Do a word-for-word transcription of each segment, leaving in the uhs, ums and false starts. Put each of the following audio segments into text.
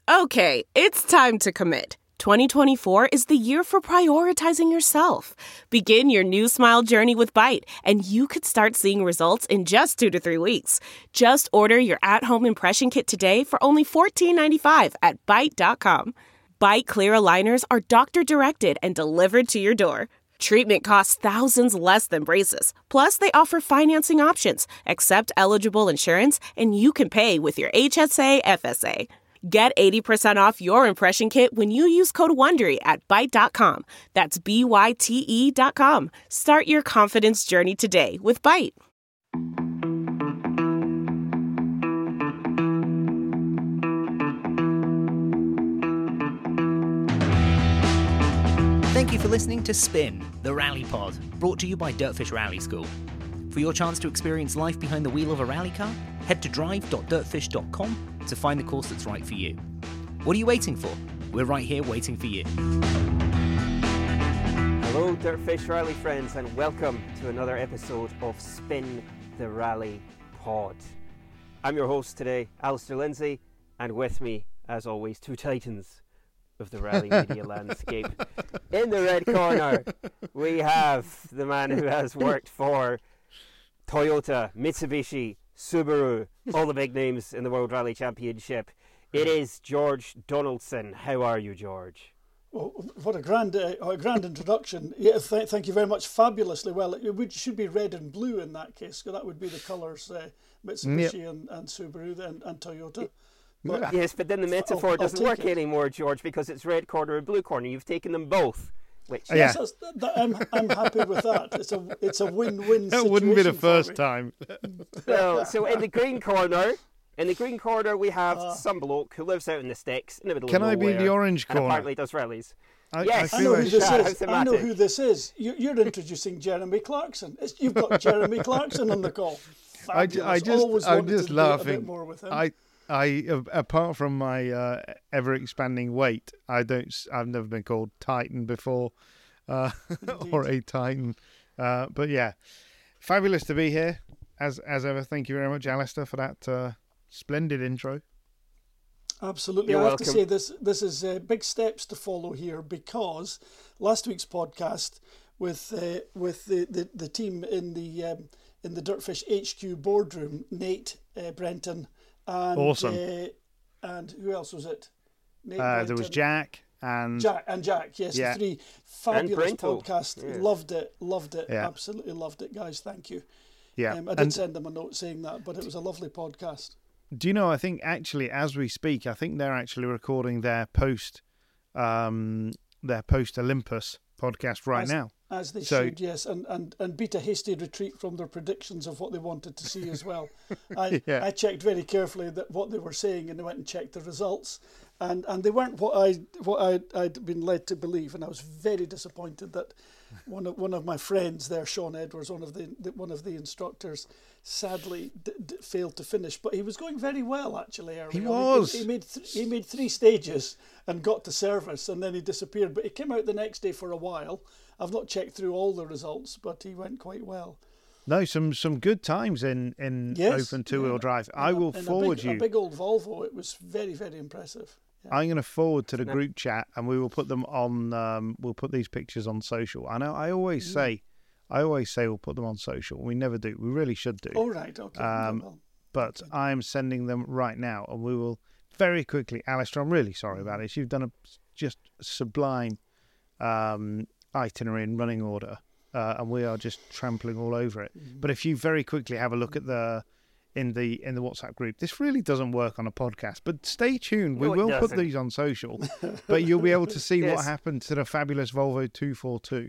Okay, it's time to commit. twenty twenty-four is the year for prioritizing yourself. Begin your new smile journey with Byte, and you could start seeing results in just two to three weeks. Just order your at-home impression kit today for only fourteen ninety-five at byte dot com. Byte clear aligners are doctor-directed and delivered to your door. Treatment costs thousands less than braces. Plus, they offer financing options, accept eligible insurance, and you can pay with your H S A F S A. Get eighty percent off your impression kit when you use code WONDERY at byte dot com. That's B Y T E dot com. Start your confidence journey today with Byte. Thank you for listening to Spin, the Rally Pod, brought to you by Dirtfish Rally School. For your chance to experience life behind the wheel of a rally car, head to drive dot dirtfish dot com to find the course that's right for you. What are you waiting for? We're right here waiting for you. Hello Dirtfish Rally friends, and welcome to another episode of Spin the Rally Pod. I'm your host today, Alistair Lindsay, and with me, as always, two titans of the rally media landscape. In the red corner, we have the man who has worked for Toyota, Mitsubishi, Subaru, all the big names in the World Rally Championship. It is George Donaldson. How are you, George? Well, what a grand, uh, a grand introduction. Yeah, th- thank you very much. Fabulously well. It would, should be red and blue in that case, because that would be the colours, uh, Mitsubishi yep. and, and Subaru and, and Toyota. But yes, but then the metaphor I'll, doesn't I'll work it. anymore, George, because it's red corner and blue corner. You've taken them both. Which yes, yeah. that, I'm I'm happy with that. It's a it's a win-win. That wouldn't be the first time. No, so in the green corner, in the green corner we have uh, some bloke who lives out in the sticks in the middle can of nowhere. Can I be the orange corner? And apparently does rallies. I, yes, I, I know who this that. is. I know who this is. You're, you're introducing Jeremy Clarkson. It's, you've got Jeremy Clarkson on the call. I, I just Always I'm just to laughing. A bit more with him. I. I, apart from my uh, ever-expanding weight, I don't. I've never been called Titan before, uh, or a Titan. Uh, but yeah, fabulous to be here as as ever. Thank you very much, Alistair, for that uh, splendid intro. Absolutely, You're I have welcome. to say this. This is uh, big steps to follow here, because last week's podcast with uh, with the, the, the team in the um, in the Dirtfish H Q boardroom, Nate uh, Brenton. And, awesome. Uh, and who else was it? Nate uh, there was Jack and Jack and Jack. Yes, yeah. the three fabulous Brento. podcasts. Yes. Loved it, loved it, yeah. absolutely loved it, guys. Thank you. Yeah, um, I did and send them a note saying that, but it was a lovely podcast. Do you know? I think actually, as we speak, I think they're actually recording their post, um, their post Olympus podcast right as, now. As they so, should, yes, and, and and beat a hasty retreat from their predictions of what they wanted to see as well. I yeah. I checked very carefully that what they were saying, and they went and checked the results, and, and they weren't what I what I I'd been led to believe, and I was very disappointed that one of one of my friends there, Sean Edwards, one of the, the one of the instructors, sadly d- d- failed to finish, but he was going very well actually. Early he on. was. He, he made th- he made three stages and got to service, and then he disappeared. But he came out the next day for a while. I've not checked through all the results, but he went quite well. No, some some good times in in yes, open two wheel yeah. drive. In I a, will in forward a big, you a big old Volvo. It was very very impressive. Yeah. I'm going to forward to the group chat, and we will put them on. Um, we'll put these pictures on social. I know. I always yeah. say, I always say we'll put them on social. We never do. We really should do. Oh right, okay. Um, well, but okay. I am sending them right now, and we will very quickly. Alistair, I'm really sorry about this. You've done a just sublime um, itinerary in running order, uh, and we are just trampling all over it. Mm-hmm. But if you very quickly have a look at the in the in the WhatsApp group, this really doesn't work on a podcast. But stay tuned. We no, will doesn't. put these on social, but you'll be able to see yes. what happened to the fabulous Volvo two forty-two,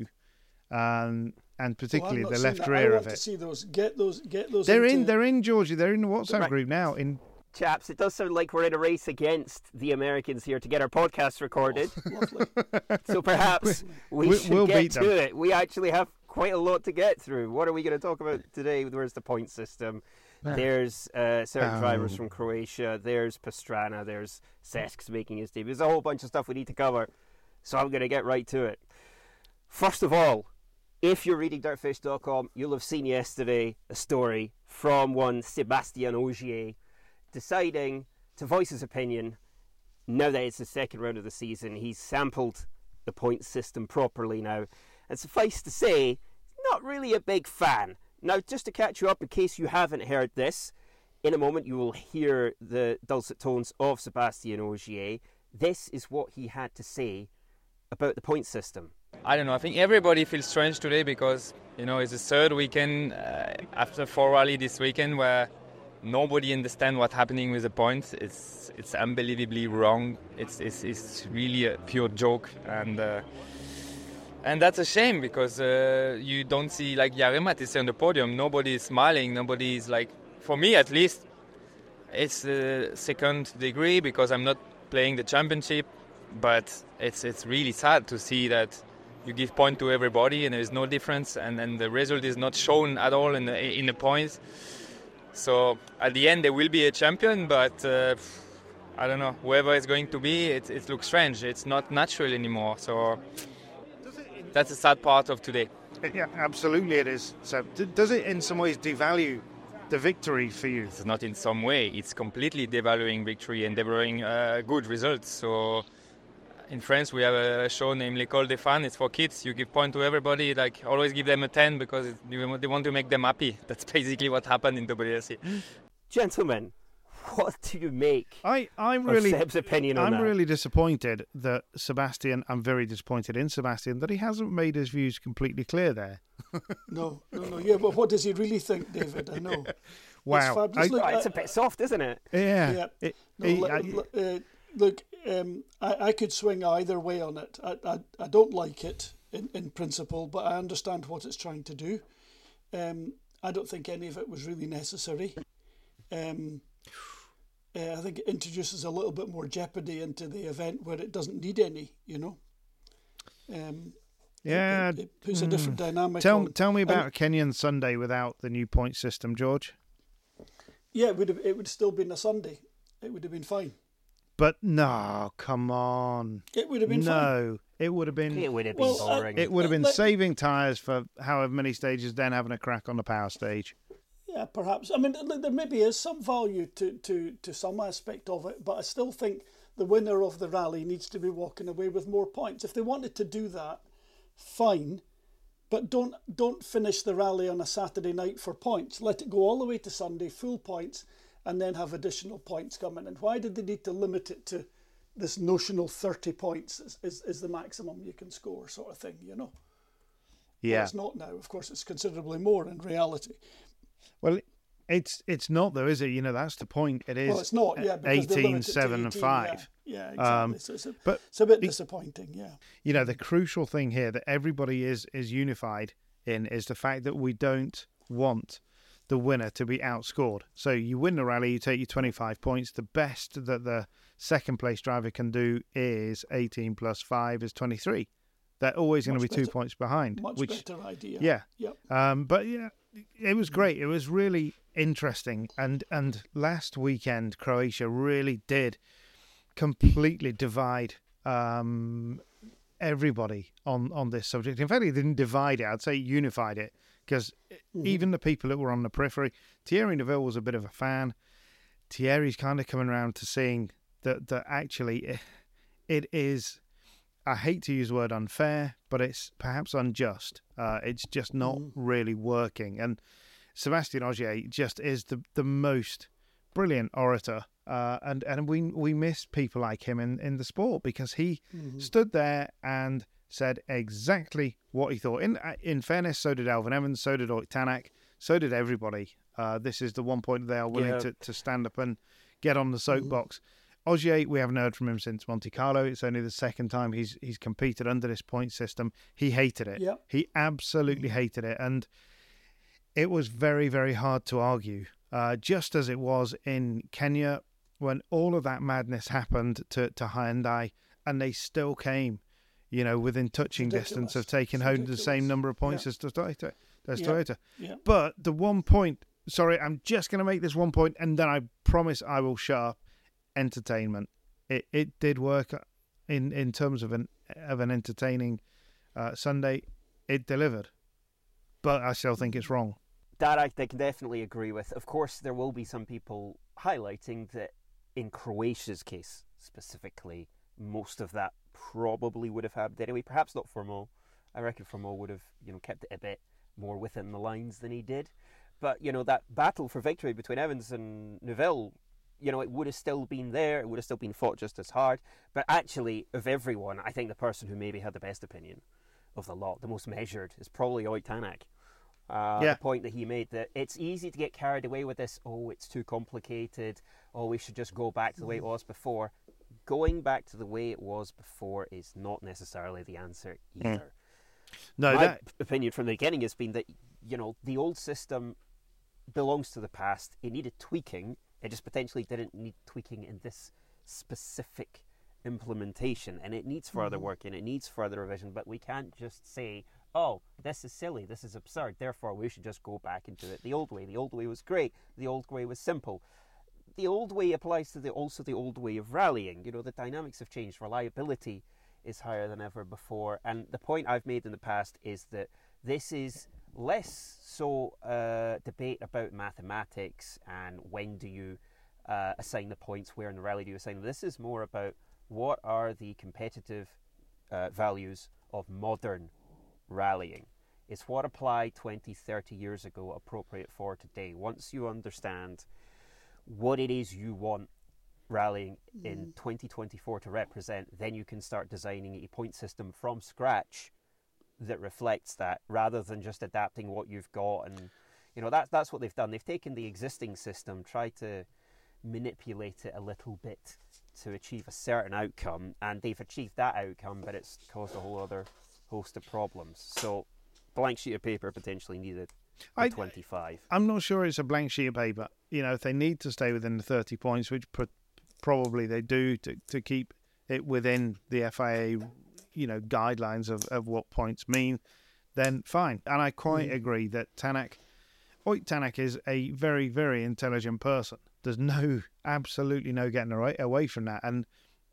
um, and particularly well, the left that. rear I of want it. To see those. Get those. Get those. They're into... in. They're in, Georgie. They're in the WhatsApp right. group now. In chaps, it does sound like we're in a race against the Americans here to get our podcast recorded. Oh, so perhaps we, we should we'll get beat to them. it. We actually have quite a lot to get through. What are we going to talk about today? There's the point system. There's uh, certain um, drivers from Croatia. There's Pastrana. There's Sesks making his debut. There's a whole bunch of stuff we need to cover. So I'm going to get right to it. First of all, if you're reading dirtfish dot com, you'll have seen yesterday a story from one Sébastien Ogier deciding to voice his opinion now that it's the second round of the season, he's sampled the point system properly now. And suffice to say, not really a big fan. Now, just to catch you up, in case you haven't heard this, in a moment you will hear the dulcet tones of Sébastien Ogier. This is what he had to say about the point system. I don't know, I think everybody feels strange today because, you know, it's the third weekend uh, after four rally this weekend where nobody understands what's happening with the points. It's it's unbelievably wrong. It's it's, it's really a pure joke, and uh, and that's a shame because uh, you don't see, like Jari Matti on the podium, nobody is smiling, nobody is like, for me at least, it's a second degree because I'm not playing the championship, but it's it's really sad to see that you give point to everybody and there is no difference, and, and the result is not shown at all in the, in the points. So at the end there will be a champion, but uh, I don't know, whoever it's going to be, it, it looks strange. It's not natural anymore. So that's the sad part of today. Yeah, absolutely it is. So d- does it in some ways devalue the victory for you? It's not in some way. It's completely devaluing victory and devaluing uh, good results. So in France we have a show named L'École des Fans. It's for kids. You give point to everybody, like always give them a ten because they want to make them happy. That's basically what happened in W R C. Gentlemen, what do you make I, I'm really, of Seb's opinion on I'm that? really disappointed that Sébastien, I'm very disappointed in Sébastien, that he hasn't made his views completely clear there. No, no, no. Yeah, but what does he really think, David? I know. Wow. It's fabulous. I- Look, Oh, it's a I- bit soft, isn't it? Yeah. Yeah. It- No, he- look, I- look, uh, look um, I, I could swing either way on it. I, I, I don't like it in, in principle, but I understand what it's trying to do. Um, I don't think any of it was really necessary. Um, uh, I think it introduces a little bit more jeopardy into the event where it doesn't need any, you know. Um, yeah. it, it puts a different dynamic Tell, on. tell me And- about Kenyan Sunday without the new point system, George. Yeah, it would have, it would still been a Sunday. It would have been fine. But no, come on. It would have been fine. No, it would have been... It would have been Well, uh, boring. It would have been Let- saving tyres for however many stages, then having a crack on the power stage. Yeah, perhaps. I mean, look, there maybe is some value to, to, to some aspect of it, but I still think the winner of the rally needs to be walking away with more points. If they wanted to do that, fine, but don't don't finish the rally on a Saturday night for points. Let it go all the way to Sunday, full points, and then have additional points coming. And why did they need to limit it to this notional thirty points is, is, is the maximum you can score sort of thing, you know? Well, Yeah. it's not now. Of course, it's considerably more in reality. Well, it's it's not though, is it? You know, that's the point. It is Well, it's not, yeah, because they eighteen, limit it to seven and eighteen, five. Yeah, yeah exactly. Um, so it's a, but it's a bit the- disappointing, yeah. You know, the crucial thing here that everybody is is unified in is the fact that we don't want the winner to be outscored. So you win the rally, you take your twenty-five points. The best that the second place driver can do is eighteen plus five is twenty-three. They're always going to be Much two better- points behind. Much which, better idea. Yeah. Yep. Um, but yeah, it was great. It was really interesting. And and last weekend, Croatia really did completely divide um, everybody on, on this subject. In fact, it didn't divide it. I'd say unified it, because Mm-hmm. even the people that were on the periphery, Thierry Neuville was a bit of a fan. Thierry's kind of coming around to seeing that, that actually it, it is, I hate to use the word unfair, but it's perhaps unjust. Uh, it's just not Mm. really working. And Sébastien Ogier just is the, the most brilliant orator. Uh, and, and we we miss people like him in, in the sport, because he Mm-hmm. stood there and said exactly what he thought. In in fairness, so did Alvin Evans, so did Oyt Tanak, so did everybody. Uh, this is the one point they are willing Yeah. to, to stand up and get on the soapbox. Ogier, we haven't heard from him since Monte Carlo. It's only the second time he's he's competed under this point system. He hated it. Yep. He absolutely hated it. And it was very, very hard to argue. Uh, just as it was in Kenya when all of that madness happened to, to Hyundai, and they still came, you know, within touching Ridiculous. distance of taking It's home the ridiculous. same number of points Yeah. as Toyota. As Yeah. Toyota. Yeah. But the one point, sorry, I'm just going to make this one point, and then I promise I will shut up. Entertainment. It it did work in, in terms of an of an entertaining uh, Sunday. It delivered, but I still think it's wrong. That I, I can definitely agree with. Of course, there will be some people highlighting that in Croatia's case, specifically, most of that probably would have happened anyway. Perhaps not Formol. I reckon Formol would have, you know, kept it a bit more within the lines than he did. But, you know, that battle for victory between Evans and Neuville, you know, it would have still been there. It would have still been fought just as hard. But actually, of everyone, I think the person who maybe had the best opinion of the lot, the most measured, is probably Ott Tanak. Uh, yeah. The point that he made, that it's easy to get carried away with this, oh, it's too complicated, oh, we should just go back to the way it was before. Going back to the way it was before is not necessarily the answer either. Mm. No, My that... opinion from the beginning has been that, you know, the old system belongs to the past. It needed tweaking. It just potentially didn't need tweaking in this specific implementation, and it needs further Mm-hmm. work and it needs further revision. But we can't just say, oh, this is silly, this is absurd, therefore we should just go back and do it the old way. The old way was great. The old way was simple. The old way applies to the also the old way of rallying. You know, the dynamics have changed. Reliability is higher than ever before. And the point I've made in the past is that this is less so a debate about mathematics and when do you uh, assign the points, where in the rally do you assign them. This is more about what are the competitive uh, values of modern rallying. It's what applied twenty, thirty years ago appropriate for today. Once you understand what it is you want rallying in twenty twenty-four to represent, then you can start designing a point system from scratch that reflects that, rather than just adapting what you've got. And you know, that's that's what they've done. They've taken the existing system, tried to manipulate it a little bit to achieve a certain outcome, and they've achieved that outcome, but it's caused a whole other host of problems. So blank sheet of paper potentially needed I, twenty-five. I'm not sure it's a blank sheet of paper. You know, if they need to stay within the thirty points, which pr- probably they do to, to keep it within the F I A, you know, guidelines of, of what points mean, then fine. And I quite mm. agree that Tanak, Ott Tanak is a very, very intelligent person. There's no, absolutely no getting away from that. And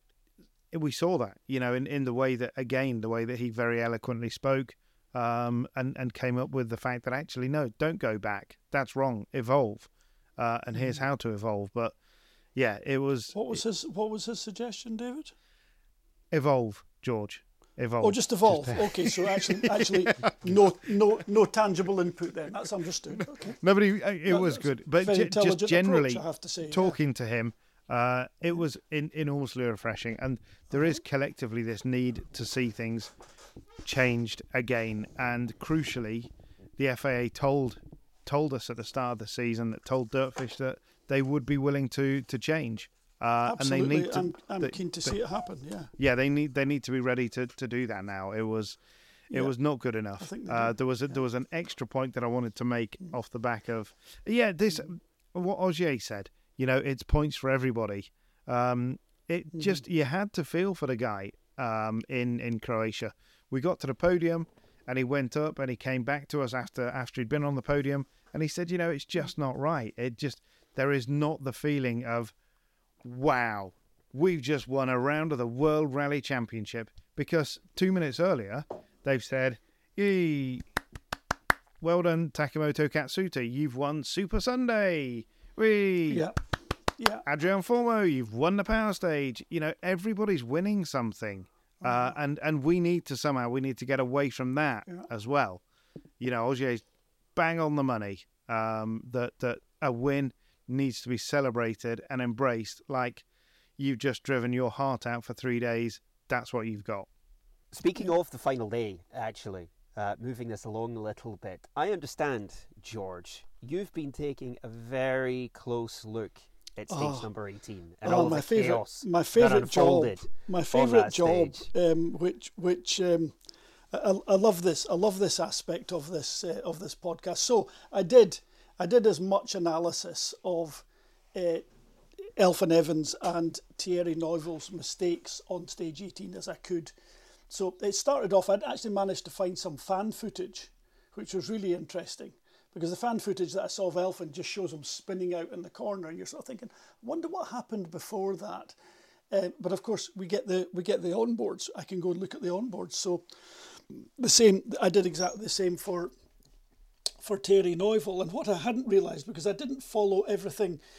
we saw that, you know, in, in the way that, again, the way that he very eloquently spoke. Um, and, and came up with the fact that actually, no, don't go back. That's wrong. Evolve. Uh, and here's how to evolve. But yeah, it was. What was his What was his suggestion, David? Evolve, George. Evolve. Oh, just evolve. Just, okay, so actually, actually, no, no, no tangible input. Then that's understood. Okay. Nobody. It That, was good, but very j- just generally approach, I have to say, talking yeah. to him, uh, it was in, enormously refreshing. And there is collectively this need to see things changed again, and crucially the F A A told told us at the start of the season, that told Dirtfish that they would be willing to to change, uh, and they Absolutely, need to I'm, I'm they, keen to they, see it happen. Yeah, yeah, they need they need to be ready to, to do that now. It was it Yeah. was not good enough. I think they Uh, do. there was a, Yeah. there was an extra point that I wanted to make off the back of yeah this what Ogier said. You know, it's points for everybody. Um, it Mm-hmm. just you had to feel for the guy um, in in Croatia. We got to the podium, and he went up, and he came back to us after after he'd been on the podium, and he said, you know, it's just not right. It just there is not the feeling of, wow, we've just won a round of the World Rally Championship, because two minutes earlier they've said, yee, well done, Takemoto Katsuta, you've won Super Sunday. Wee. yeah, yeah. Adrian Formo, you've won the power stage. You know, everybody's winning something. Uh, and, and we need to somehow, we need to get away from that Yeah. as well. You know, Ogier's bang on the money, um, that, that a win needs to be celebrated and embraced like you've just driven your heart out for three days. That's what you've got. Speaking of the final day, actually, uh, moving this along a little bit, I understand, George, you've been taking a very close look at stage Oh. number eighteen and Oh, all my the favorite, chaos my that favorite job, unfolded my on favorite that job, stage. um, which which um, I, I love this. I love this aspect of this uh, of this podcast. So I did I did as much analysis of uh, Elfyn Evans and Thierry Neuville's mistakes on stage eighteen as I could. So it started off. I'd actually managed to find some fan footage, which was really interesting. Because the fan footage that I saw of Elfyn just shows him spinning out in the corner, and you're sort of thinking, I wonder what happened before that. Uh, but of course, we get the we get the onboards. I can go and look at the onboards. So the same, I did exactly the same for for Thierry Neuville. And what I hadn't realised, because I didn't follow everything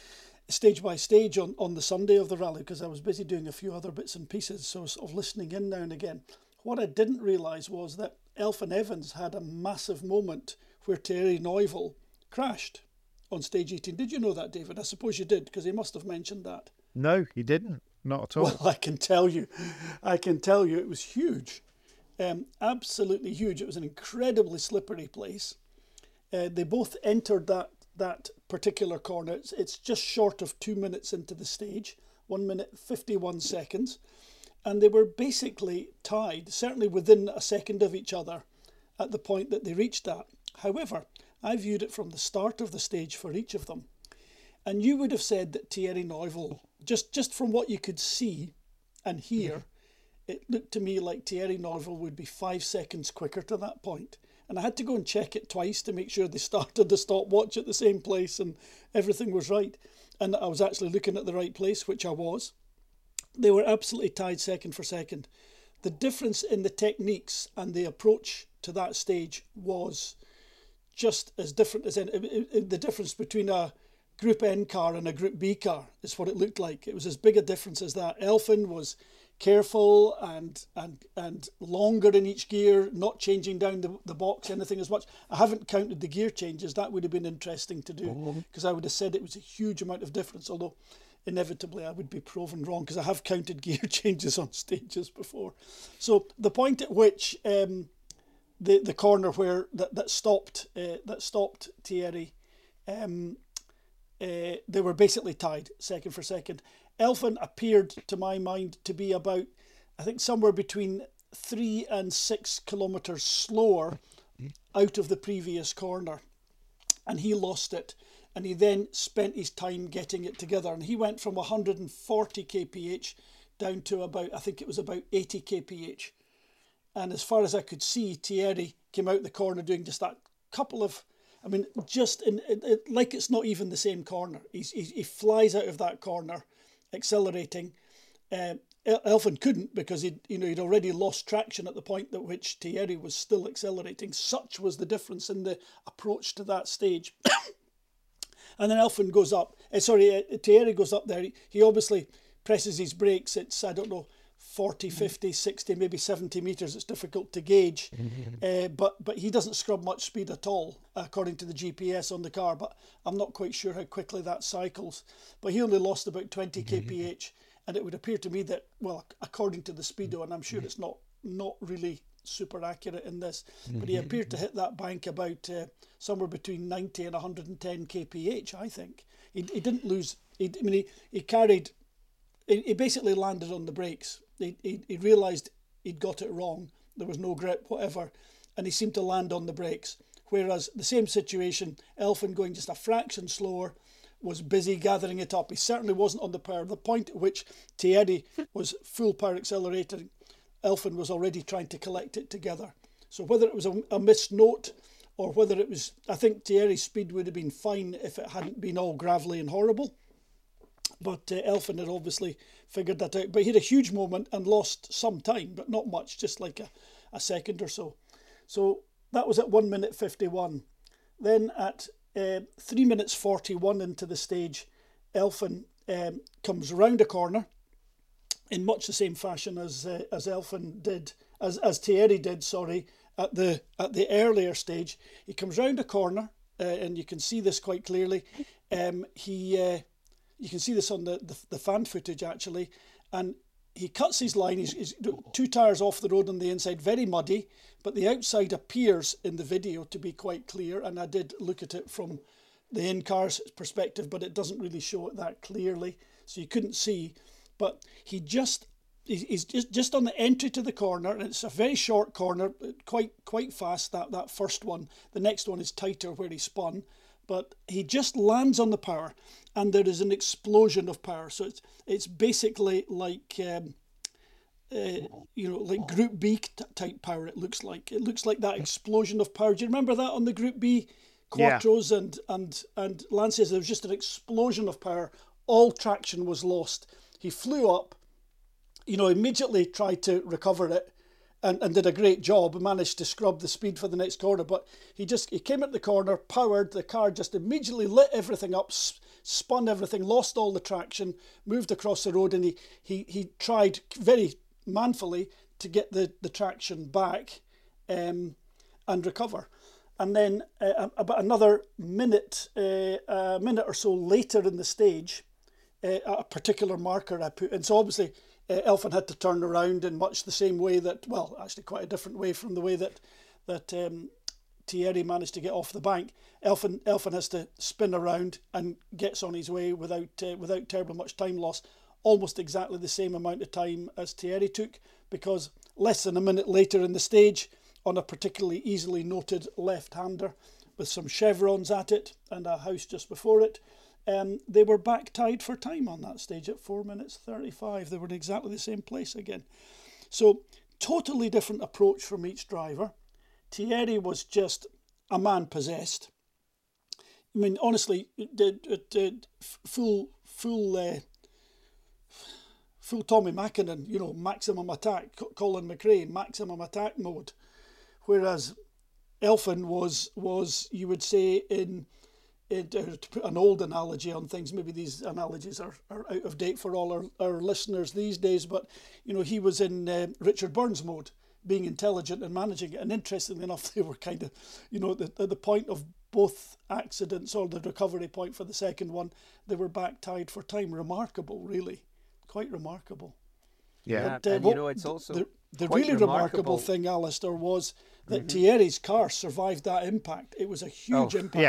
stage by stage on, on the Sunday of the rally, because I was busy doing a few other bits and pieces, so I was sort of listening in now and again. What I didn't realise was that Elfyn Evans had a massive moment where Thierry Neuville crashed on stage eighteen. Did you know that, David? I suppose you did, because he must have mentioned that. No, he didn't. Not at all. Well, I can tell you, I can tell you it was huge. Um, absolutely huge. It was an incredibly slippery place. Uh, they both entered that that particular corner. It's, it's just short of two minutes into the stage, one minute fifty-one seconds. And they were basically tied, certainly within a second of each other at the point that they reached that. However, I viewed it from the start of the stage for each of them. And you would have said that Thierry Neuville, just, just from what you could see and hear, it looked to me like Thierry Neuville would be five seconds quicker to that point. And I had to go and check it twice to make sure they started the stopwatch at the same place and everything was right. And I was actually looking at the right place, which I was. They were absolutely tied second for second. The difference in the techniques and the approach to that stage was just as different as in, it, it, the difference between a Group N car and a Group B car is what it looked like. It was as big a difference as that. Elfyn was careful and and and longer in each gear, not changing down the, the box anything as much. I haven't counted the gear changes. That would have been interesting to do, because I would have said it was a huge amount of difference, although inevitably I would be proven wrong, because I have counted gear changes on stages before. So the point at which um, the the corner where that that stopped uh, that stopped Thierry, um, uh, they were basically tied second for second. Elfyn appeared, to my mind, to be about, I think, somewhere between three and six kilometres slower out of the previous corner. And he lost it. And he then spent his time getting it together. And he went from one hundred forty kph down to about, I think it was about eighty kph. And as far as I could see, Thierry came out the corner doing just that couple of, I mean, just in, it, it, like it's not even the same corner. He's, he, he flies out of that corner, accelerating. Uh, Elfyn couldn't, because he'd, you know, he'd already lost traction at the point at which Thierry was still accelerating. Such was the difference in the approach to that stage. And then Elfyn goes up. Uh, sorry, uh, Thierry goes up there. He, he obviously presses his brakes. It's, I don't know, forty, fifty, sixty, maybe seventy metres. It's difficult to gauge. Uh, but but he doesn't scrub much speed at all, according to the G P S on the car. But I'm not quite sure how quickly that cycles. But he only lost about twenty kph. And it would appear to me that, well, according to the speedo, and I'm sure it's not not really super accurate in this, but he appeared to hit that bank about uh, somewhere between ninety and one hundred ten kph, I think. He, he didn't lose, he, I mean, he, he carried, he, he basically landed on the brakes. He, he, he realised he'd got it wrong. There was no grip, whatever, and he seemed to land on the brakes. Whereas the same situation, Elfyn going just a fraction slower, was busy gathering it up. He certainly wasn't on the power. The point at which Thierry was full power accelerating, Elfyn was already trying to collect it together. So whether it was a, a missed note, or whether it was, I think Thierry's speed would have been fine if it hadn't been all gravelly and horrible. But uh, Elfyn had obviously figured that out. But he had a huge moment and lost some time, but not much, just like a, a second or so. So that was at one minute fifty-one. Then at uh, three minutes forty-one into the stage, Elfyn um, comes round a corner in much the same fashion as uh, as Elfyn did, as as Thierry did, sorry, at the at the earlier stage. He comes round a corner, uh, and you can see this quite clearly. Um, he uh, you can see this on the, the the fan footage actually, and he cuts his line. He's, he's two tyres off the road on the inside, very muddy, but the outside appears in the video to be quite clear. And I did look at it from the in-car's perspective, but it doesn't really show it that clearly, so you couldn't see. But he just, he's just, just on the entry to the corner, and it's a very short corner, quite quite fast, that, that first one. The next one is tighter where he spun, but he just lands on the power, and there is an explosion of power. So it's it's basically like, um, uh, you know, like Group B type power, it looks like. It looks like that explosion of power. Do you remember that on the Group B Quattros yeah. and, and, and Lancias? There was just an explosion of power. All traction was lost. He flew up, you know, immediately tried to recover it, and, and did a great job and managed to scrub the speed for the next corner. But he just he came at the corner, powered, the car just immediately lit everything up, spun everything, lost all the traction, moved across the road, and he he, he tried very manfully to get the, the traction back um, and recover. And then uh, about another minute, uh, a minute or so later in the stage, uh, a particular marker I put in. So obviously uh, Elfyn had to turn around in much the same way that, well, actually quite a different way from the way that that um, Thierry managed to get off the bank. Elfyn, Elfyn has to spin around and gets on his way without uh, without terribly much time loss. Almost exactly the same amount of time as Thierry took, because less than a minute later in the stage, on a particularly easily noted left-hander with some chevrons at it and a house just before it, um, they were back tied for time on that stage at four minutes thirty-five. They were in exactly the same place again. So totally different approach from each driver. Thierry was just a man possessed. I mean, honestly, it did, it did full, full, uh, full Tommy Mäkinen, you know, maximum attack, Colin McRae, maximum attack mode. Whereas Elfyn was, was you would say, in, in uh, to put an old analogy on things, maybe these analogies are, are out of date for all our, our listeners these days, but, you know, he was in uh, Richard Burns mode, being intelligent and managing it. And interestingly enough, they were kind of, you know, at the, at the point of both accidents, or the recovery point for the second one, they were back tied for time. Remarkable, really. Quite remarkable. Yeah, But, uh, and what- you know, it's also the, the quite really remarkable, remarkable thing, Alistair, was that Mm-hmm. Thierry's car survived that impact. It was a huge Oh. impact. Yeah.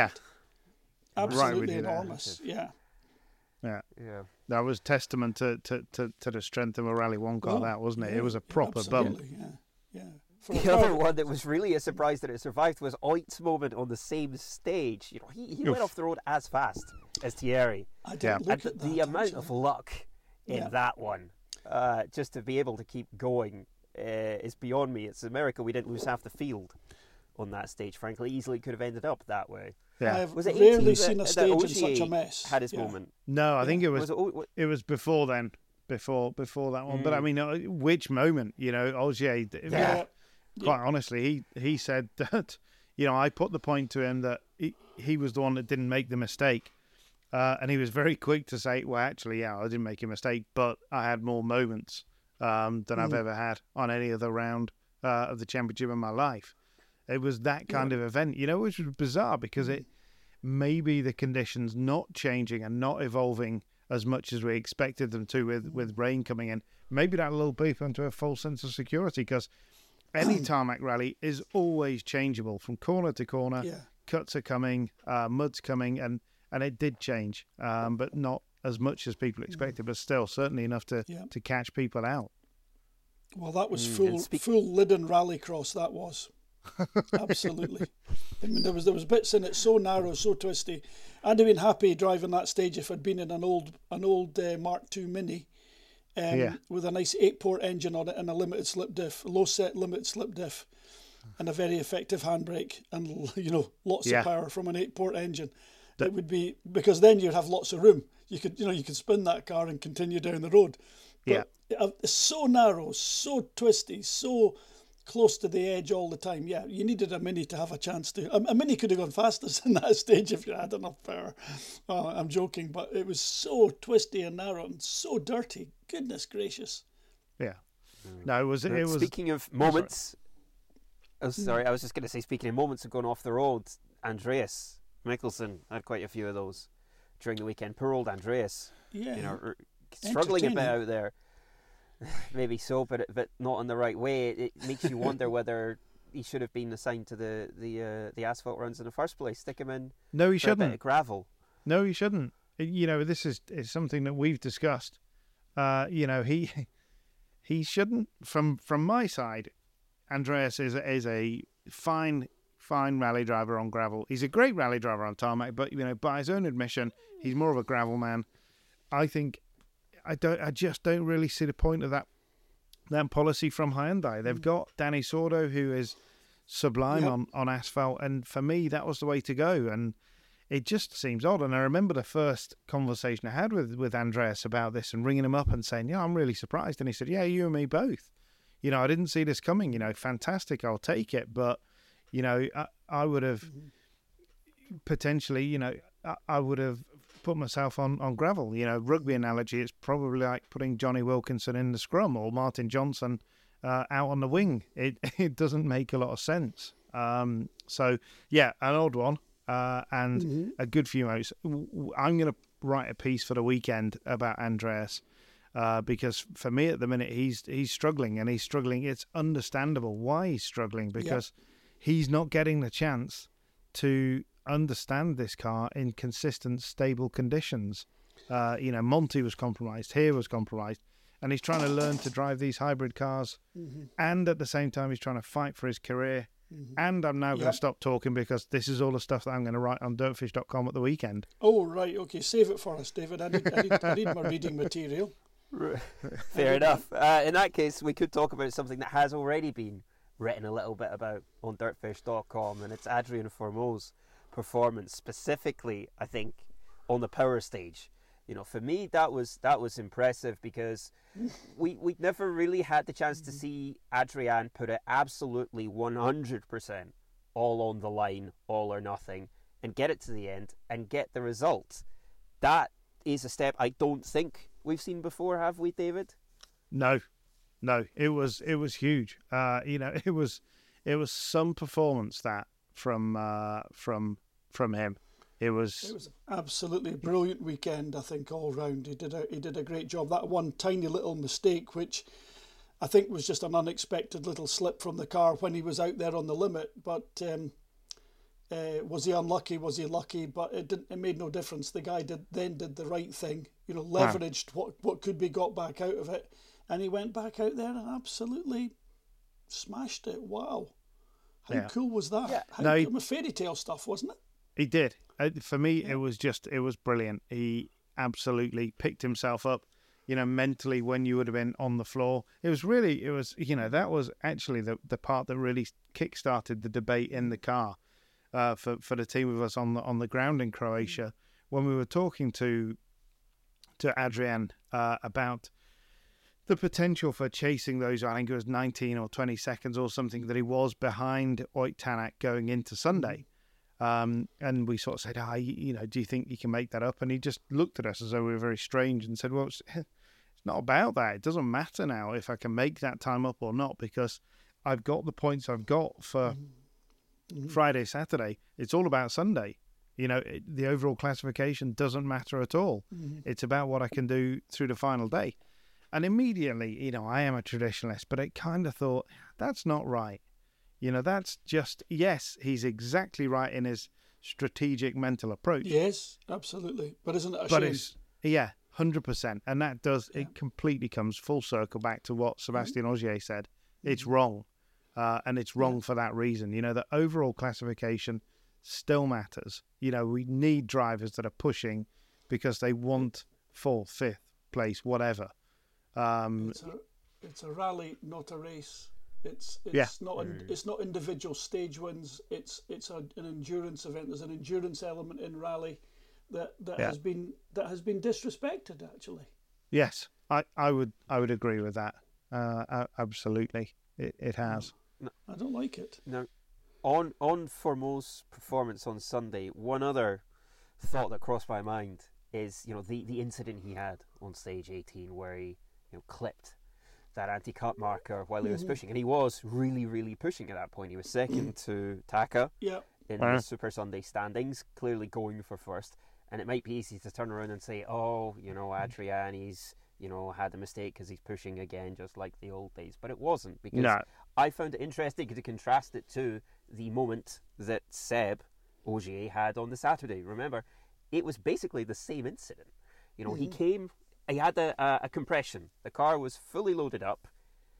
Right Absolutely with you there. enormous. Yeah. Yeah. Yeah. That was testament to, to, to, to the strength of a Rally One car, Oh, that, wasn't it? yeah, It was a proper bump. absolutely, Yeah. Yeah. For a The other car- one that was really a surprise that it survived was Oit's moment on the same stage. You know, he, he went Oof. off the road as fast as Thierry. I didn't Yeah. look And at the, that, the amount of actually. luck in Yeah. that one, uh, just to be able to keep going, uh, is beyond me. It's a miracle we didn't lose half the field on that stage. Frankly, easily could have ended up that way. Yeah. I've Was it rarely eighteen seen that- a that stage in Ogier such a mess. Had his Yeah. moment. No, I think it was Was it, oh, it was before then, before before that one. But I Mm. mean, uh, which moment? You know, Ogier. d- Yeah. Quite honestly, he he said that, you know, I put the point to him that he, he was the one that didn't make the mistake, uh, and he was very quick to say, well, actually, yeah, I didn't make a mistake, but I had more moments um, than I've Mm. ever had on any other round uh, of the championship in my life. It was that kind of event, you know, which was bizarre because it maybe the conditions not changing and not evolving as much as we expected them to with, with rain coming in. Maybe that little boost into a false sense of security, because any tarmac rally is always changeable from corner to corner. Yeah. Cuts are coming, uh, mud's coming, and, and it did change, um, but not as much as people expected, but still certainly enough to, Yeah. to catch people out. Well, that was Mm, full and speak- full Liddon rallycross. That was absolutely. I mean, there was there was bits in it so narrow, so twisty. I'd have been happy driving that stage if I'd been in an old an old uh, Mark two Mini, um, Yeah. with a nice eight port engine on it and a limited slip diff, low set limited slip diff, and a very effective handbrake, and you know lots Yeah. of power from an eight port engine. That- It would be, because then you'd have lots of room. You could you know you could spin that car and continue down the road. Yeah. But it's so narrow, so twisty, so close to the edge all the time. Yeah, you needed a Mini to have a chance to. A, a Mini could have gone fastest in that stage if you had enough power. Oh, I'm joking, but it was so twisty and narrow and so dirty. Goodness gracious. Yeah. No, it was it Uh, was Speaking of moments, oh, sorry, I was just going to say, speaking of moments of going off the road, Andreas Mikkelsen had quite a few of those during the weekend. Poor old Andreas, Yeah. you know, r- struggling a bit Entertaining. out there. Maybe so, but but not in the right way. It, it makes you wonder whether he should have been assigned to the the uh, the asphalt rounds in the first place. Stick him in no, he for a bit shouldn't. of gravel. No, you shouldn't. You know, this is, is something that we've discussed. Uh, you know, he he shouldn't. From from my side, Andreas is is a fine fine rally driver on gravel. He's a great rally driver on tarmac, but you know, by his own admission, he's more of a gravel man. I think I don't. I just don't really see the point of that that policy from Hyundai. They've got Danny Sordo, who is sublime Yep. on, on asphalt, and for me, that was the way to go. And it just seems odd. And I remember the first conversation I had with, with Andreas about this and ringing him up and saying, yeah, I'm really surprised. And he said, yeah, you and me both. you know, I didn't see this coming. You know, fantastic, I'll take it. But, you know, I, I would have mm-hmm. potentially, you know, I, I would have put myself on, on gravel. You know, rugby analogy, it's probably like putting Johnny Wilkinson in the scrum or Martin Johnson uh, out on the wing. It it doesn't make a lot of sense. Um, so, yeah, an odd one uh, and mm-hmm. a good few moments. I'm going to write a piece for the weekend about Andreas uh, because for me at the minute he's he's struggling and he's struggling. It's understandable why he's struggling because yep. he's not getting the chance to understand this car in consistent, stable conditions. Uh, you know, Monty was compromised, here was compromised, and he's trying to learn to drive these hybrid cars, mm-hmm. and at the same time he's trying to fight for his career. Mm-hmm. And I'm now yep. going to stop talking because this is all the stuff that I'm going to write on dirtfish dot com at the weekend. Oh, right, okay, save it for us, David. I need, I need, I need my reading material. Fair enough. Uh, in that case, we could talk about something that has already been written a little bit about on dirtfish dot com, and it's Adrien Fourmeau's performance, specifically, I think, on the power stage. You know, for me, that was that was impressive because we we never really had the chance to see Adrian put it absolutely one hundred percent all on the line, all or nothing, and get it to the end and get the result. That is a step I don't think we've seen before, have we, David? No, no, it was it was huge. Uh, you know, it was it was some performance that from uh, from from him. It was it was absolutely a brilliant weekend, I think, all round. He did a he did a great job. That one tiny little mistake, which I think was just an unexpected little slip from the car when he was out there on the limit. But um, uh, was he unlucky? Was he lucky? But it didn't. It made no difference. The guy did then did the right thing. You know, leveraged wow. what what could be got back out of it, and he went back out there and absolutely smashed it. Wow, how yeah. cool was that? Yeah. How, no, he... it was fairy tale stuff, wasn't it? He did. For me, it was just, it was brilliant. He absolutely picked himself up, you know, mentally when you would have been on the floor. It was really, it was, you know, that was actually the, the part that really kick-started the debate in the car uh, for, for the team of us on the, on the ground in Croatia. When we were talking to, to Adrian uh, about the potential for chasing those, I think it was nineteen or twenty seconds or something that he was behind Oyt Tanak going into Sunday. Um, and we sort of said, ah, you, you know, do you think you can make that up? And he just looked at us as though we were very strange and said, well, it's, it's not about that. It doesn't matter now if I can make that time up or not, because I've got the points I've got for mm-hmm. Friday, Saturday. It's all about Sunday. You know, it, the overall classification doesn't matter at all. Mm-hmm. It's about what I can do through the final day. And immediately, you know, I am a traditionalist, but I kind of thought, that's not right. You know, that's just, yes, he's exactly right in his strategic mental approach. Yes, absolutely. But isn't it a but shame? It's, yeah, one hundred percent. And that does, yeah. it completely comes full circle back to what Sébastien mm-hmm. Ogier said. It's mm-hmm. wrong. Uh, and it's wrong yeah. for that reason. You know, the overall classification still matters. You know, we need drivers that are pushing because they want fourth, fifth place, whatever. Um, it's, a, it's a rally, not a race. It's it's yeah. not an, it's not individual stage wins. It's it's a, an endurance event. There's an endurance element in rally that, that yeah. has been that has been disrespected actually. Yes, I, I would I would agree with that. Uh, absolutely, it it has. No, I don't like it. Now, on on Fourmeau's performance on Sunday, one other thought that crossed my mind is, you know, the, the incident he had on stage eighteen where he, you know, clipped that anti-cut marker while he was mm-hmm. pushing, and he was really, really pushing at that point. He was second to Taka yeah. in uh-huh. the Super Sunday standings, clearly going for first. And it might be easy to turn around and say, "Oh, you know, Adrian, he's you know had a mistake because he's pushing again, just like the old days." But it wasn't, because no. I found it interesting to contrast it to the moment that Seb Ogier had on the Saturday. Remember, it was basically the same incident. You know, mm-hmm. he came. He had a, a, a compression. The car was fully loaded up,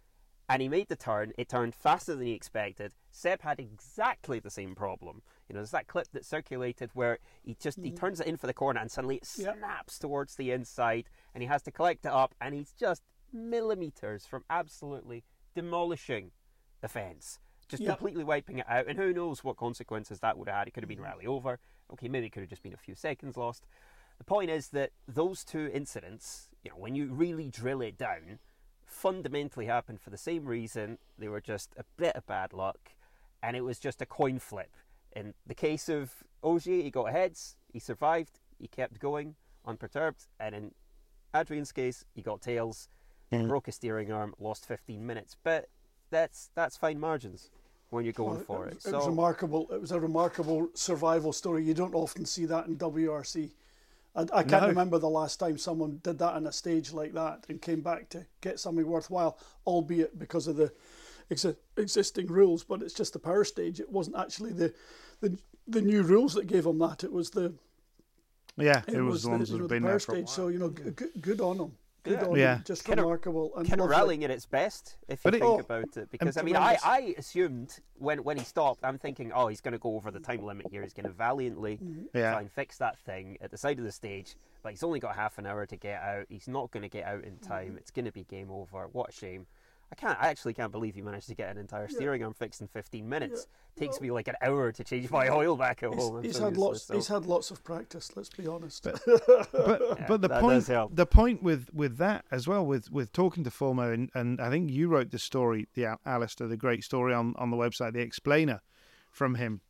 and he made the turn. It turned faster than he expected. Seb had exactly the same problem. You know, there's that clip that circulated where he just mm-hmm. he turns it in for the corner, and suddenly it yep. snaps towards the inside, and he has to collect it up, and he's just millimeters from absolutely demolishing the fence, just yep. completely wiping it out. And who knows what consequences that would have had. It could have been rally over. Okay, maybe it could have just been a few seconds lost. The point is that those two incidents, you know, when you really drill it down, fundamentally happened for the same reason. They were just a bit of bad luck, and it was just a coin flip. In the case of Ogier, he got heads, he survived, he kept going unperturbed, and in Adrian's case, he got tails, mm. broke his steering arm, lost fifteen minutes. But that's that's fine margins when you're going well, for it. It, it, so, it was remarkable. It was a remarkable survival story. You don't often see that in W R C. I, I can't no. remember the last time someone did that on a stage like that and came back to get something worthwhile, albeit because of the ex- existing rules. But it's just the power stage. It wasn't actually the the, the new rules that gave them that. It was the yeah. It, it was, was the the, ones you that know, have the been power there for a stage. while. So you know, g- g- good on them. Good yeah. on yeah. them. Just kind remarkable of, and kind of lovely. rallying at its best, if you but think it, about it. Because I mean, tremendous. I, I assumed when when he stopped, I'm thinking, oh, he's going to go over the time limit here. He's going to valiantly yeah. try and fix that thing at the side of the stage. But he's only got half an hour to get out. He's not going to get out in time. It's going to be game over. What a shame. I can't. I actually can't believe he managed to get an entire steering yeah. arm fixed in fifteen minutes. Yeah. Takes well, me like an hour to change my oil back at he's, home. He's had lots. So. He's had lots of practice. Let's be honest. But but, yeah, but the point the point with, with that as well, with, with talking to Formo, and, and I think you wrote the story, the Alistair, the great story on, on the website, the explainer from him.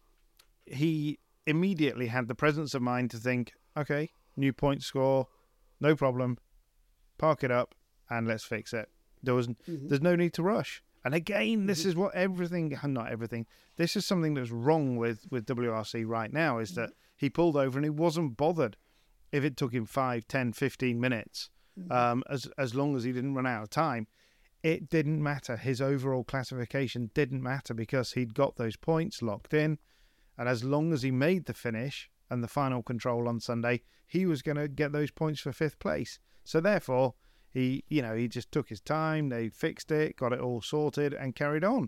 He immediately had the presence of mind to think, okay, new point score, no problem, park it up and let's fix it. There was, mm-hmm. There's no need to rush. And again, this mm-hmm. is what everything, not everything, this is something that's wrong with, with W R C right now, is that he pulled over and he wasn't bothered if it took him five, ten, fifteen minutes, mm-hmm. um, as as long as he didn't run out of time. It didn't matter. His overall classification didn't matter because he'd got those points locked in. And as long as he made the finish and the final control on Sunday, he was going to get those points for fifth place. So therefore, He, you know, he just took his time, they fixed it, got it all sorted and carried on.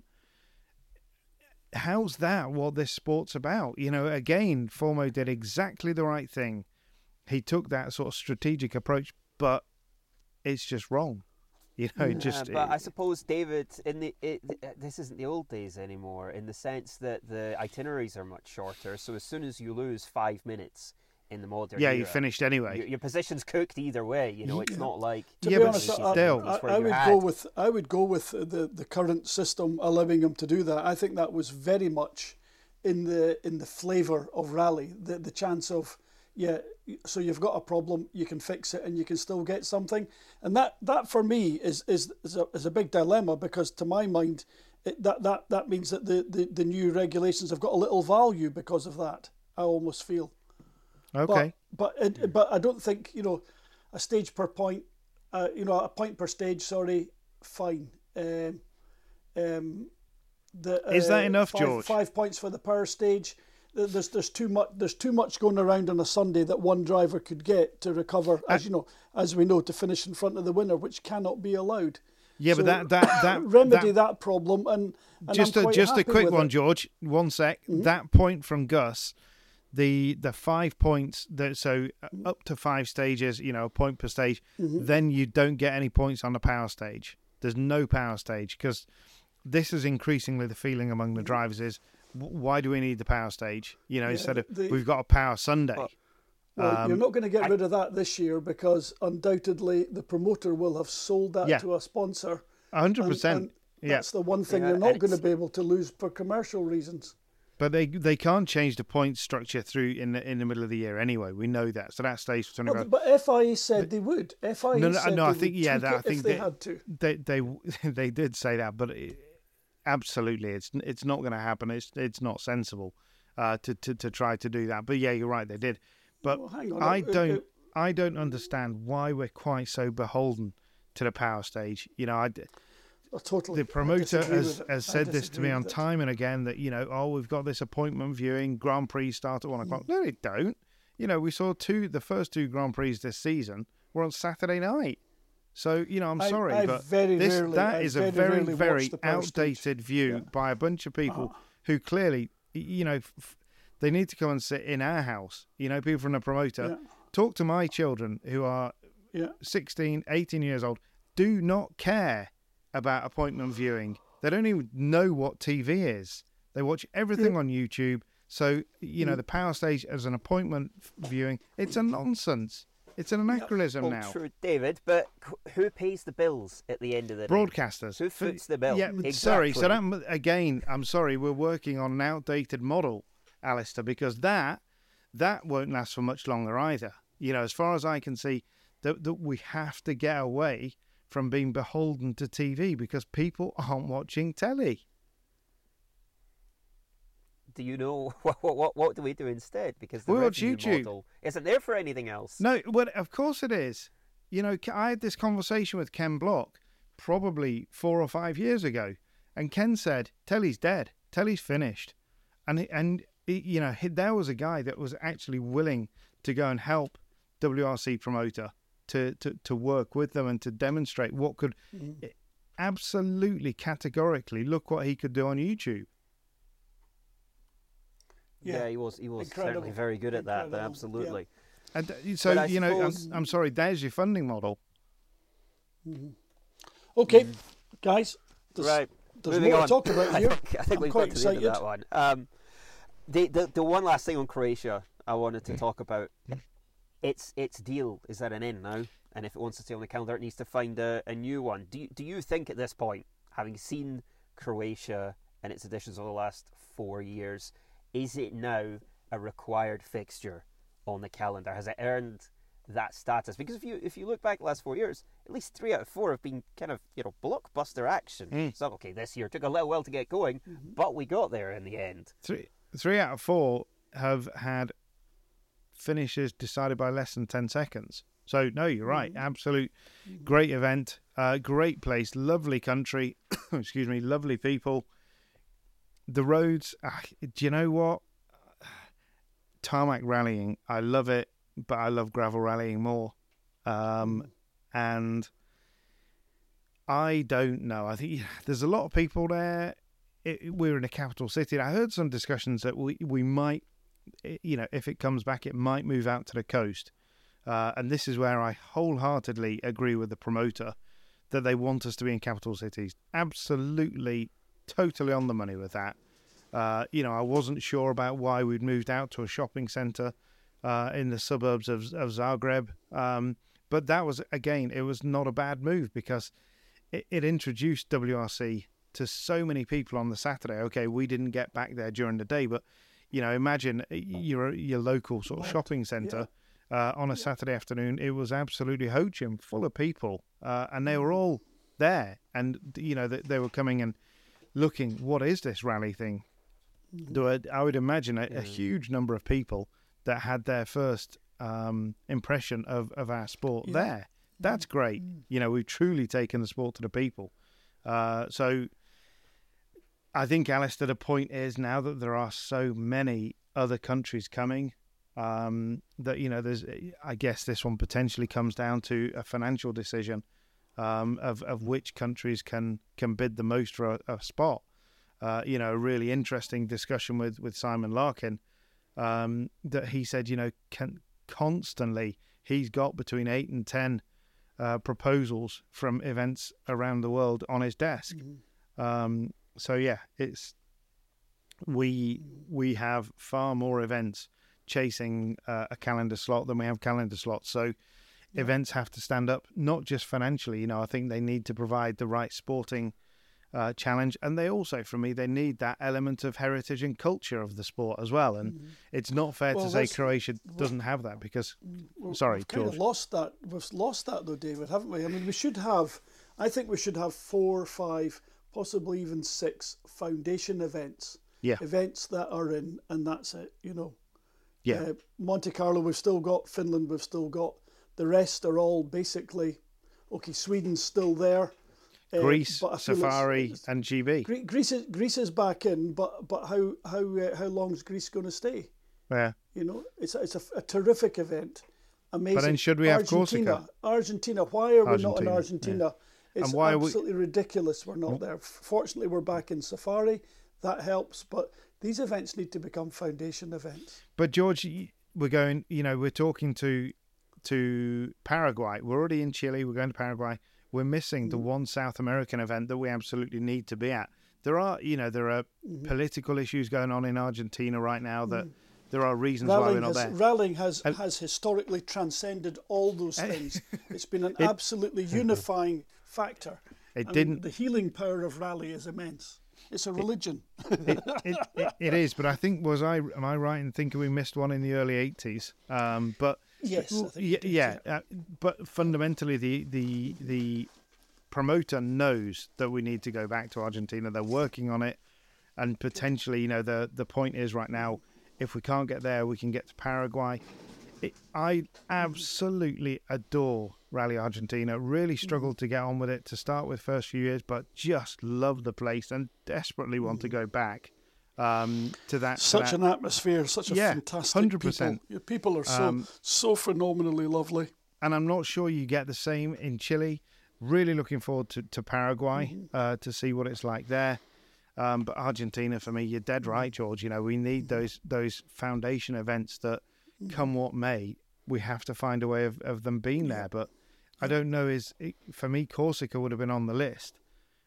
How's that what this sport's about? You know, again, Formo did exactly the right thing. He took that sort of strategic approach, but it's just wrong. You know, yeah, just. But I suppose, David, in the it, this isn't the old days anymore, in the sense that the itineraries are much shorter. So as soon as you lose five minutes in the modern yeah, era, you finished anyway. Your, your position's cooked either way. You know, it's yeah. not like. To yeah, be but honest, I, still, I, I would had. go with I would go with the, the current system allowing him to do that. I think that was very much in the in the flavour of rally. The the chance of yeah, so you've got a problem, you can fix it, and you can still get something. And that, that for me is is is a, is a big dilemma, because to my mind, it, that that that means that the, the, the new regulations have got a little value because of that. I almost feel. Okay. But but, it, but I don't think, you know, a stage per point, uh, you know, a point per stage. Sorry, fine. Um, um, the, uh, is that enough, five, George? Five points for the power stage. There's there's too much there's too much going around on a Sunday that one driver could get to recover, as uh, you know, as we know, to finish in front of the winner, which cannot be allowed. Yeah, so but that that that remedy that, that problem, and, and just I'm a quite just a happy quick with one, it. George. One sec. Mm-hmm. That point from Gus, the the five points that so mm-hmm. up to five stages, you know, a point per stage. Mm-hmm. Then you don't get any points on the power stage. There's no power stage, because this is increasingly the feeling among the Mm-hmm. drivers is, why do we need the power stage? You know, Yeah, instead of the, we've got a power Sunday. Well, Well, Um, you're not going to get I- rid of that this year, because undoubtedly the promoter will have sold that Yeah. to a sponsor. A hundred and- percent. and Yeah, That's the one thing Yeah, they're and not going to it's- be able to lose for commercial reasons. but they they can't change the point structure through in the in the middle of the year anyway. We know that, so that stays for twenty. Well, but F I E said they would. F I E No, no, said no, I they think would yeah, tweak that, I it think if they, they had to. They they they did say that, but it, absolutely, it's it's not going to happen. It's it's not sensible uh, to, to to try to do that. But yeah, you're right, they did. But Well, hang on, I it- it- don't it- I don't understand why we're quite so beholden to the power stage. You know, I. I totally. The promoter I disagree has, with it. has I said this to disagree me on with it. time and again, that, you know, oh, we've got this appointment viewing, Grand Prix start at one o'clock. No, they don't. You know, we saw two, the first two Grand Prix this season were on Saturday night. So, you know, I'm I- sorry, I but very this, rarely- that I is a very very, rarely very watch the power stage. outdated view Yeah. by a bunch of people who clearly, you know, f- they need to come and sit in our house. You know, people from the promoter. Yeah. Talk to my children who are Yeah. sixteen, eighteen years old, do not care about appointment viewing. They don't even know what T V is. They watch everything Yeah. on YouTube. So, you know, Yeah. the power stage as an appointment f- viewing, it's a nonsense. It's an anachronism well, now. True, David, but who pays the bills at the end of the day? Broadcasters. Who foots the bill? Yeah, exactly. sorry. So that, again, I'm sorry, we're working on an outdated model, Alistair, because that that won't last for much longer either. You know, as far as I can see, that, that we have to get away from being beholden to T V because people aren't watching telly. Do you know what what what do we do instead? Because the we watch revenue YouTube. model isn't there for anything else. No, well, of course it is. You know, I had this conversation with Ken Block probably four or five years ago, and Ken said, "Telly's dead. Telly's finished," and and you know, there was a guy that was actually willing to go and help W R C promoter to to to work with them and to demonstrate what could mm. absolutely categorically look what he could do on YouTube. Yeah, yeah, he was he was Incredible. certainly very good at that. Incredible. Absolutely. Yeah. And so you know, suppose... I'm, I'm sorry. There's your funding model. Mm-hmm. Okay, mm. guys. There's, right. There's Moving more on. to talk about here. I think, I think we've got to the end of that one. Um, the, the the one last thing on Croatia I wanted to talk about. Its its deal is at an end now, and if it wants to stay on the calendar, it needs to find a, a new one. Do you, do you think at this point, having seen Croatia and its editions over the last four years, is it now a required fixture on the calendar? Has it earned that status? Because if you if you look back the last four years, at least three out of four have been kind of, you know, blockbuster action. Mm. So okay, this year took a little while to get going, mm-hmm. but we got there in the end. Three three out of four have had finishes decided by less than ten seconds. So no, you're right. Mm-hmm. Absolute great event, uh, great place, lovely country. Excuse me, lovely people. The roads, uh, do you know what? Tarmac rallying, I love it, but I love gravel rallying more. Um, mm. And I don't know. I think yeah, there's a lot of people there. It, we're in a capital city. And I heard some discussions that we, we might, you know, if it comes back, it might move out to the coast. Uh, and this is where I wholeheartedly agree with the promoter that they want us to be in capital cities. Absolutely, totally on the money with that. Uh, you know, I wasn't sure about why we'd moved out to a shopping centre uh, in the suburbs of, of Zagreb. Um, but that was, again, it was not a bad move because it, it introduced W R C to so many people on the Saturday. Okay, we didn't get back there during the day, but, you know, imagine your your local sort of shopping centre yeah. uh, on a Saturday afternoon. It was absolutely hoaching, full of people, uh, and they were all there. And, you know, they, they were coming and looking, what is this rally thing? Do I, I would imagine a, a huge number of people that had their first um, impression of, of our sport yeah. there. That's great. Mm. You know, we've truly taken the sport to the people. Uh, so I think, Alistair, the point is now that there are so many other countries coming um, that, you know, there's, I guess this one potentially comes down to a financial decision um, of, of which countries can, can bid the most for a, a spot. Uh, you know, a really interesting discussion with, with Simon Larkin um, that he said, you know, can, constantly he's got between eight and ten uh, proposals from events around the world on his desk. Mm-hmm. Um, so, yeah, it's we we have far more events chasing uh, a calendar slot than we have calendar slots. So yeah. events have to stand up, not just financially. You know, I think they need to provide the right sporting Uh, challenge, and they also, for me, they need that element of heritage and culture of the sport as well. And mm-hmm. it's not fair well, to say Croatia doesn't have that because, sorry, we've kind George. of lost that. We've lost that though, David, haven't we? I mean, we should have. I think we should have four, five, possibly even six foundation events. Yeah. Events that are in, and that's it. You know. Yeah. Uh, Monte Carlo, we've still got Finland. We've still got the rest. Are all basically okay. Sweden's still there. Greece, uh, Safari, it's, it's, and G B. Greece is Greece is back in, but but how how uh, how long is Greece going to stay? Yeah, you know, it's a, it's a, a terrific event, amazing. But then should we have Argentina, Corsica? Argentina, why are we Argentina, not in Argentina? Yeah. It's and why absolutely we... ridiculous we're not there. Fortunately, we're back in Safari. That helps, but these events need to become foundation events. But George, we're going. You know, we're talking to to Paraguay. We're already in Chile. We're going to Paraguay. We're missing the one South American event that we absolutely need to be at. There are, you know, there are mm-hmm. political issues going on in Argentina right now that, mm-hmm. there are reasons rallying why we're not has, there. Rallying has, And- has historically transcended all those things. It's been an absolutely unifying factor. It I didn't. Mean, the healing power of rally is immense. It's a religion. it, it, it, it is, but I think was I am I right in thinking we missed one in the early eighties? Um, but Yes, I think yeah, you did, yeah. yeah. Uh, but fundamentally, the the the promoter knows that we need to go back to Argentina. They're working on it, and potentially, you know, the the point is right now, if we can't get there, we can get to Paraguay. It, I absolutely adore Rally Argentina. Really struggled to get on with it to start with first few years, but just love the place and desperately want to go back um, to that. to Such that- an atmosphere, such a Yeah, fantastic one hundred percent. people. Your people are so Um, so phenomenally lovely. and I'm not sure you get the same in Chile. Really looking forward to, to Paraguay Mm-hmm. uh, to see what it's like there. Um, but Argentina, for me, you're dead right, George. You know, we need those those foundation events that, come what may, we have to find a way of, of them being there. But I don't know, is it, for me, Corsica would have been on the list.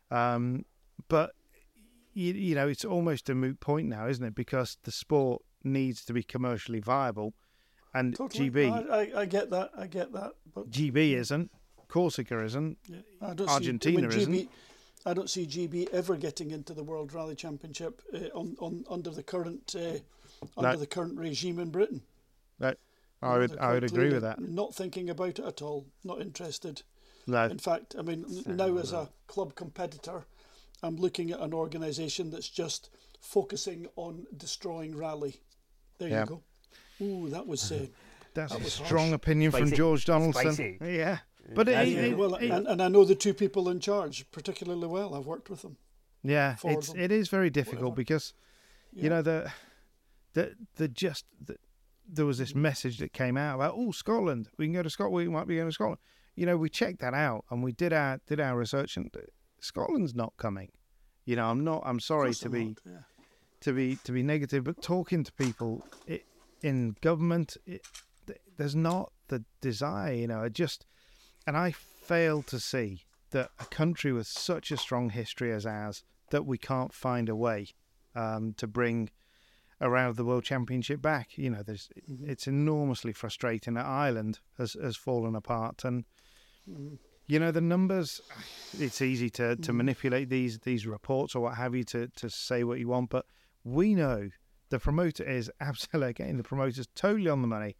Um, but, you, you know, it's almost a moot point now, isn't it? Because the sport needs to be commercially viable. And Totally. G B, I, I, I get that. I get that. But G B isn't. Corsica isn't. yeah, I don't Argentina see, I mean, G B, isn't. I don't see G B ever getting into the World Rally Championship uh, on, on under the current uh, under No. the current regime in Britain. No, I would They're I would quite agree clearly with that. Not thinking about it at all. Not interested. No, In fact, I mean, n- now as a club competitor, I'm looking at an organisation that's just focusing on destroying rally. There Yeah. you go. Ooh, that was uh, that's that a was strong harsh. opinion from Spicy. George Donaldson. Spicy. Yeah, but it, That's it- it. it- well, it- and, and I know the two people in charge particularly well. I've worked with them. yeah, for it's them. it is very difficult Whatever. because Yeah. you know the the the just the, there was this message that came out about oh Scotland, we can go to Scotland, we might be going to Scotland. You know, we checked that out and we did our did our research, and Scotland's not coming. You know, I'm not. I'm sorry Of course to they're be not, yeah. to be to be negative, but talking to people it, in government, it, th- there's not the desire. You know, I just and I fail to see that a country with such a strong history as ours, that we can't find a way um, to bring around the World Championship back. You know, there's Mm-hmm. it's enormously frustrating that Ireland has has fallen apart, and Mm-hmm. you know the numbers. It's easy to, to manipulate these these reports or what have you to, to say what you want, but we know the promoter is absolutely again the promoter's totally on the money.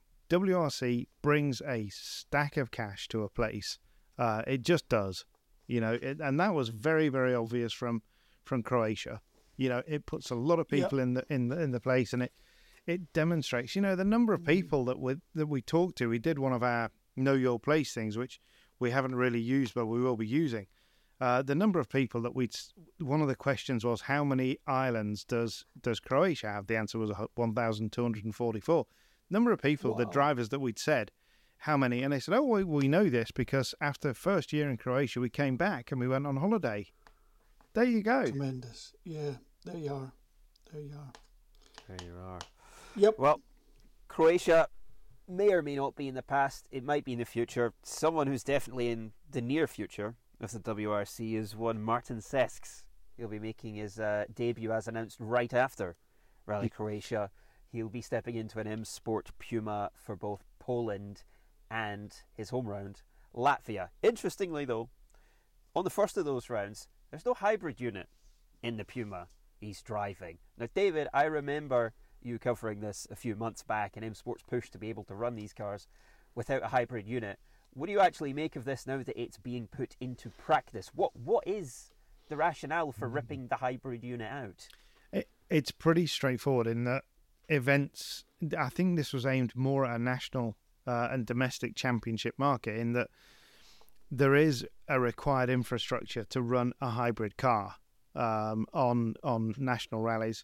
W R C brings a stack of cash to a place. Uh, it just does, you know, it, and that was very very obvious from from Croatia. You know, it puts a lot of Yep. people in the in the in the place, and it it demonstrates. You know, the number of people that we that we talked to. We did one of our Know Your Place things, which we haven't really used, but we will be using. Uh, the number of people that we'd. One of the questions was, how many islands does does Croatia have? The answer was one thousand two hundred forty-four. Number of people, the Wow. drivers that we'd said, how many? And they said, oh, we, we know this because after first year in Croatia, we came back and we went on holiday. There you go. Tremendous. Yeah, there you are. There you are. There you are. Yep. Well, Croatia may or may not be in the past. It might be in the future. Someone who's definitely in the near future of the W R C is one Martin Sesks. He'll be making his uh, debut, as announced, right after Rally Croatia. He'll be stepping into an M Sport Puma for both Poland and his home round, Latvia. Interestingly, though, on the first of those rounds, there's no hybrid unit in the Puma he's driving. Now, David, I remember you covering this a few months back, and M Sport's push to be able to run these cars without a hybrid unit. What do you actually make of this now that it's being put into practice? What What is the rationale for ripping the hybrid unit out? It, it's pretty straightforward in that events. I think this was aimed more at a national uh, and domestic championship market, in that there is a required infrastructure to run a hybrid car um, on on national rallies.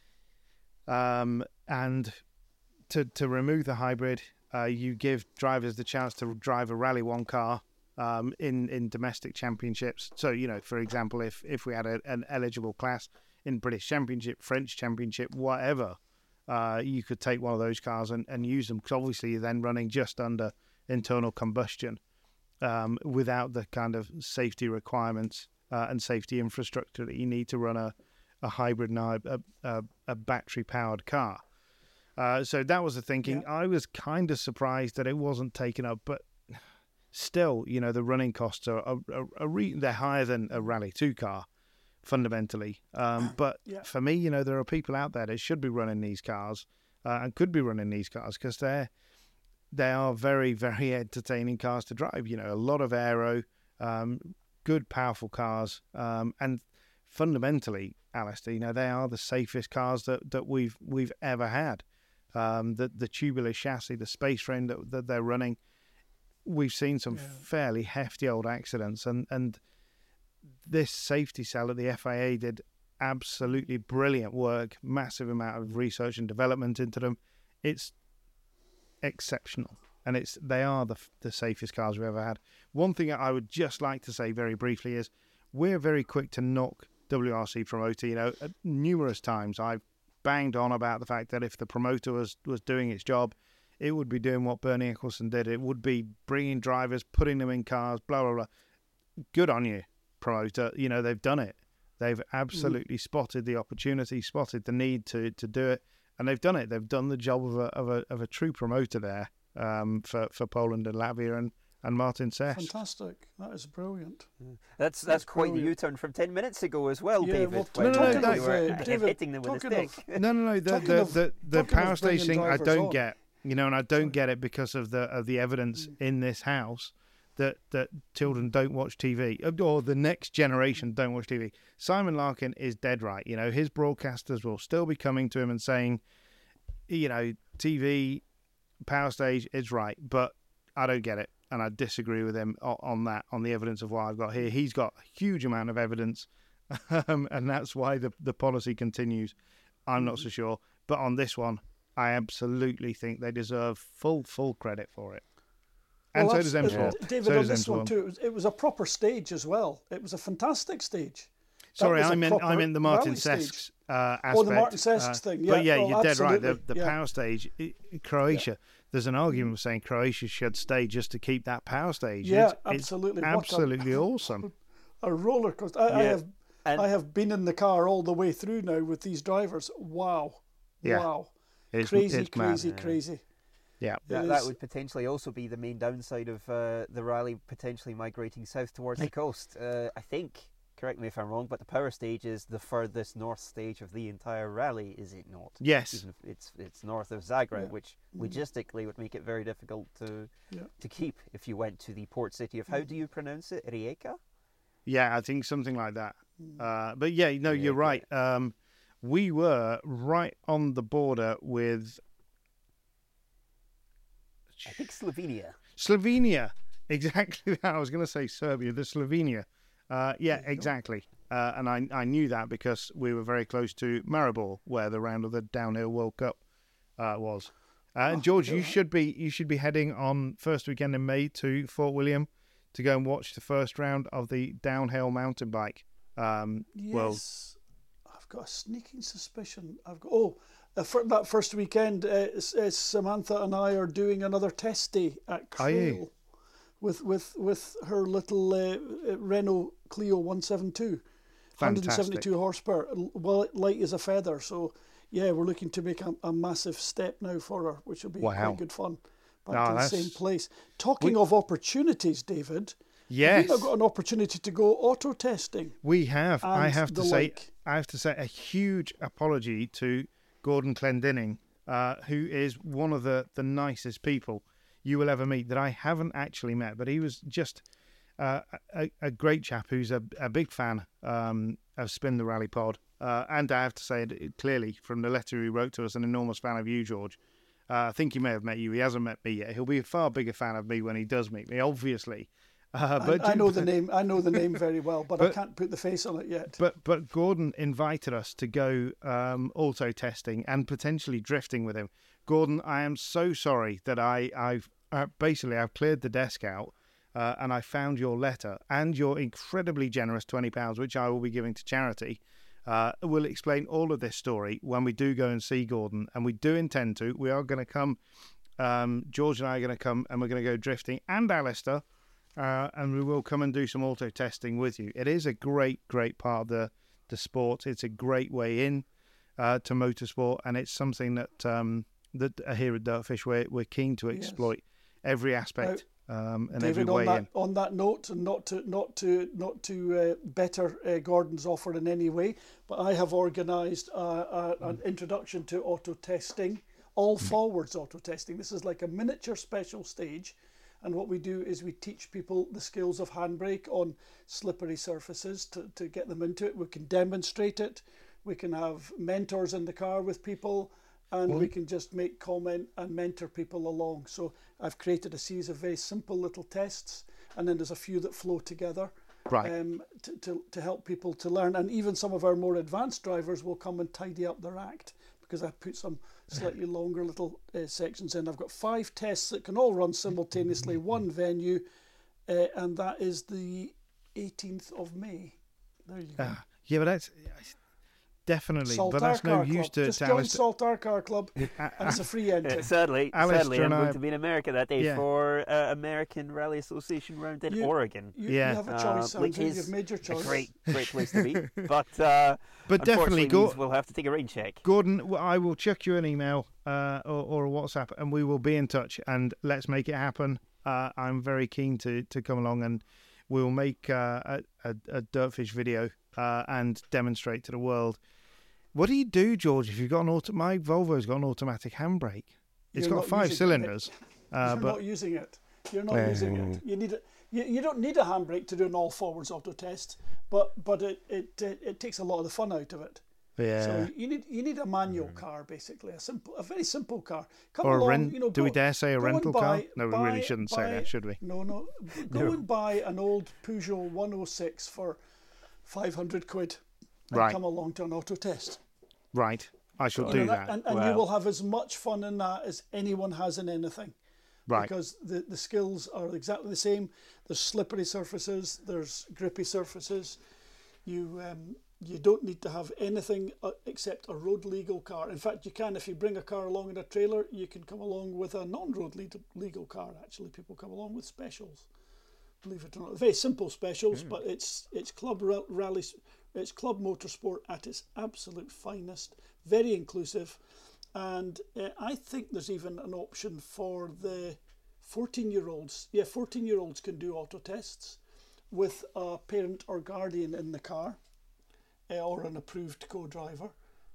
Um, and to to remove the hybrid, uh, you give drivers the chance to drive a Rally One car um, in in domestic championships. So, you know, for example, if if we had a, an eligible class in British Championship, French Championship, whatever, uh, you could take one of those cars and, and use them, because obviously you're then running just under internal combustion um, without the kind of safety requirements uh, and safety infrastructure that you need to run a, a hybrid and a, a, a battery-powered car. Uh, so that was the thinking. Yeah. I was kind of surprised that it wasn't taken up, but still, you know, the running costs are, are, are, are re- they're higher than a Rally two car, fundamentally. Um, but Yeah. for me, you know, there are people out there that should be running these cars uh, and could be running these cars because they're they are very, very entertaining cars to drive. You know, a lot of aero, um, good, powerful cars, um, and fundamentally, Alistair, you know, they are the safest cars that, that we've we've ever had. Um, the the tubular chassis, the space frame that, that they're running, we've seen some Yeah. fairly hefty old accidents, and, and this safety cell at the F I A did absolutely brilliant work, massive amount of research and development into them. It's exceptional, and it's they are the the safest cars we've ever had. One thing I would just like to say very briefly is we're very quick to knock W R C promoter. You know, numerous times I've banged on about the fact that if the promoter was, was doing its job, it would be doing what Bernie Ecclestone did. It would be bringing drivers, putting them in cars, blah, blah, blah. Good on you, promoter. You know, they've done it. They've absolutely mm. spotted the opportunity, spotted the need to, to do it, and they've done it. They've done the job of a of a, of a true promoter there um, for, for Poland and Latvia and, and Martin Sess. Fantastic. That is brilliant. Mm. That's, that's That's quite brilliant. the U-turn from ten minutes ago as well, Yeah, David. well, when no, no, you no, were uh, hit- David, hitting them with a talking stick. of- No, no, no. The Talking the, of- the, the talking of power bringing stage thing I drivers don't on. get, you know, and I don't Sorry. get it because of the of the evidence in this house that that children don't watch T V, or the next generation don't watch T V. Simon Larkin is dead right. You know, his broadcasters will still be coming to him and saying, you know, T V, power stage is right, but I don't get it. And I disagree with him on that, on the evidence of what I've got here. He's got a huge amount of evidence, um, and that's why the, the policy continues. I'm not so sure. But on this one, I absolutely think they deserve full, full credit for it. And Well, so does M that's- Sport. uh, David, So on does this one M Sport. too, it was, it was a proper stage as well. It was a fantastic stage. That Sorry, was a I meant I proper meant the Martin rally stage. Sesks uh, aspect. Oh, the Martin Sesks uh, thing, But yeah. yeah, Oh, you're dead right. The, absolutely, the yeah. power stage, i- Croatia. There's an argument of saying Croatia should stay just to keep that power stage. Yeah, It's- it's absolutely. What a- absolutely awesome. A roller coaster. I, I Yeah. have And- I have been in the car all the way through now with these drivers. Wow. Yeah. Wow. It's, crazy, it's mad. crazy, crazy. Yeah. That, It that is- would potentially also be the main downside of uh, the rally potentially migrating south towards the coast. Uh, I think, correct me if I'm wrong, but the power stage is the furthest north stage of the entire rally, is it not? Yes. Even if it's it's north of Zagreb, Yeah. which logistically would make it very difficult to Yeah. to keep if you went to the port city of, how do you pronounce it, Rijeka? Yeah, I think something like that. Uh, but yeah, no, you're Yeah. right. Um, we were right on the border with I think Slovenia. Slovenia. Exactly that. I was going to say Serbia, the Slovenia. Uh, yeah, exactly. Uh, and I, I knew that because we were very close to Maribor, where the round of the Downhill World Cup uh, was. Uh, and George, you should be you should be heading on first weekend in May to Fort William to go and watch the first round of the downhill mountain bike um, world. Yes. I've got a sneaking suspicion. I've got oh, uh, for that first weekend, uh, S- uh, Samantha and I are doing another test day at Are you? Crail with with with her little uh, uh, Renault Clio one seventy-two, one hundred seventy-two horsepower, l- well light as a feather. So yeah, we're looking to make a, a massive step now for her, which will be Wow. quite good fun. Back No, to the that's- same place. Talking of opportunities, David. Yes. We've now got an opportunity to go auto testing. We have. I and have to the say, like. I have to say a huge apology to Gordon Clendenning, uh, who is one of the, the nicest people you will ever meet that I haven't actually met. But he was just uh, a, a great chap who's a, a big fan um, of Spin the Rally Pod. Uh, and I have to say it clearly from the letter he wrote to us, an enormous fan of you, George. Uh, I think he may have met you. He hasn't met me yet. He'll be a far bigger fan of me when he does meet me, obviously. Uh, but I, I know the name. I know the name very well, but, I But- can't put the face on it yet. But but Gordon invited us to go um, auto testing and potentially drifting with him. Gordon, I am so sorry that I I've uh, basically I've cleared the desk out uh, and I found your letter and your incredibly generous twenty pounds, which I will be giving to charity. Uh, we'll explain all of this story when we do go and see Gordon, and we do intend to. We are going to come. Um, George and I are going to come, and we're going to go drifting, and Alistair. Uh, and we will come and do some auto testing with you. It is a great, great part of the, the sport. It's a great way in uh, to motorsport, and it's something that um, that uh, here at Dirtfish, we're we're keen to exploit yes. every aspect now, um, and David, every way on that, in. On that note, and not to not to not to uh, better uh, Gordon's offer in any way, but I have organised uh, uh, mm. an introduction to auto testing, all mm. forwards auto testing. This is like a miniature special stage. And what we do is we teach people the skills of handbrake on slippery surfaces to, to get them into it. We can demonstrate it. We can have mentors in the car with people, and well, we can just make comment and mentor people along. So I've created a series of very simple little tests, and then there's a few that flow together right. um, to, to, to help people to learn. And even some of our more advanced drivers will come and tidy up their act, because I've put some slightly longer little uh, sections in. I've got five tests that can all run simultaneously, one venue, uh, and that is the eighteenth of May. There you go. Uh, yeah, but that's definitely, Saltaire but that's no Car use Club. to Just to join Alistair. Saltaire Car Club, and it's a free entry. Uh, sadly, Alistair sadly, I'm and going I- to be in America that day Yeah. for uh, American Rally Association round in You- Oregon. You, Yeah. you have a Uh, choice, which Andrew. is You've made your A choice. great, great place to be. But uh, But definitely, unfortunately go, means we'll have to take a rain check. Gordon, w- I will chuck you an email uh, or, or a WhatsApp, and we will be in touch, and let's make it happen. Uh, I'm very keen to, to come along, and we'll make uh, a, a, a Dirtfish video uh, and demonstrate to the world. What do you do, George, if you've got an auto? My Volvo's got an automatic handbrake. It's You're got not five using cylinders, it. uh, You're but not using it. You're not using it. You need it. You, you don't need a handbrake to do an all forwards auto test, but but it, it it it takes a lot of the fun out of it. yeah. So you need you need a manual car, basically, a simple, a very simple car. Come Or a along, rent? you know, do go, we dare say a go and rental car? buy- No, we buy- really shouldn't say buy- that, should we? No, no. Go No. and buy an old Peugeot one oh six for five hundred quid, and Right. come along to an auto test. Right. I shall You do know, that. and, and Wow. you will have as much fun in that as anyone has in anything. Right. Because the, the skills are exactly the same. There's slippery surfaces, there's grippy surfaces. You um, you don't need to have anything uh, except a road legal car. In fact, you can, if you bring a car along in a trailer, you can come along with a non-road le- legal car. Actually, people come along with specials. Believe it or not, very simple specials, mm. but it's it's club ra- rally, it's club motorsport at its absolute finest. Very inclusive. And uh, I think there's even an option for the fourteen-year-olds. Yeah, fourteen-year-olds can do auto tests with a parent or guardian in the car, uh, or an approved co-driver,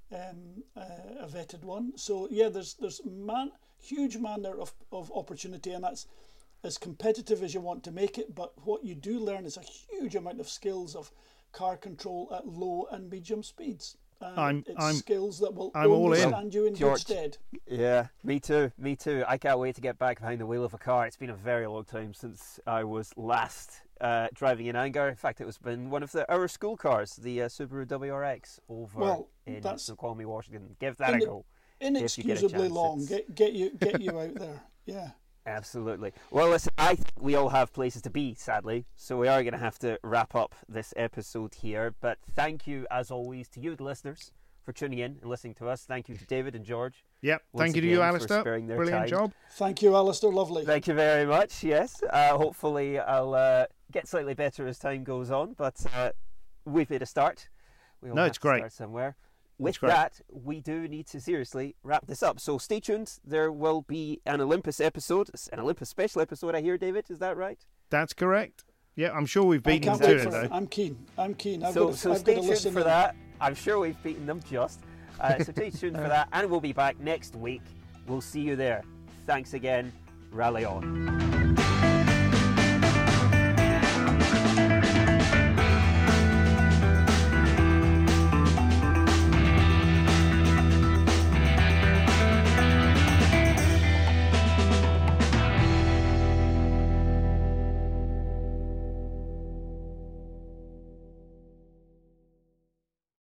um, uh, a vetted one. So yeah, there's there's man huge manner of, of opportunity, and that's as competitive as you want to make it. But what you do learn is a huge amount of skills of car control at low and medium speeds. And I'm- it's I'm- skills that will I'm all only in. stand you in George. good stead. Yeah, me too, me too. I can't wait to get back behind the wheel of a car. It's been a very long time since I was last uh, driving in anger. In fact, it was been one of the our school cars, the uh, Subaru W R X over Well, in that's Snoqualmie, Washington. Give that a in- go. If you get a Inexcusably chance, long. it's- Get get you get you out there. Yeah. Absolutely. Well, listen, I think we all have places to be, sadly, so we are going to have to wrap up this episode here. But thank you, as always, to you, the listeners, for tuning in and listening to us. Thank you to David and George. Yep. once Thank you to you, again, for Alistair. sparing their Brilliant time. job. Thank you, Alistair. Lovely. Thank you very much. Yes. Uh, hopefully, I'll uh, get slightly better as time goes on, but uh, we've made a start. We all No, have it's to great. Start somewhere. With great. that, we do need to seriously wrap this up. So stay tuned. There will be an Olympus episode, an Olympus special episode, I hear, David. Is that right? That's correct. Yeah, I'm sure we've I beaten can't them wait to for it, it. though. I'm keen. I'm keen. I've so got to, so I've stay got to tuned listen for in. that. I'm sure we've beaten them just. Uh, so stay tuned for that. And we'll be back next week. We'll see you there. Thanks again. Rally on.